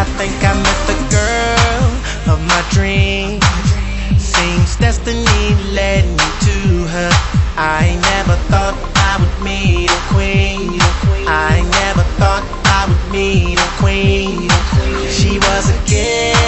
I think I met the girl of my dreams. Seems destiny led me to her. I never thought I would meet a queen. I never thought I would meet a queen. She was a gift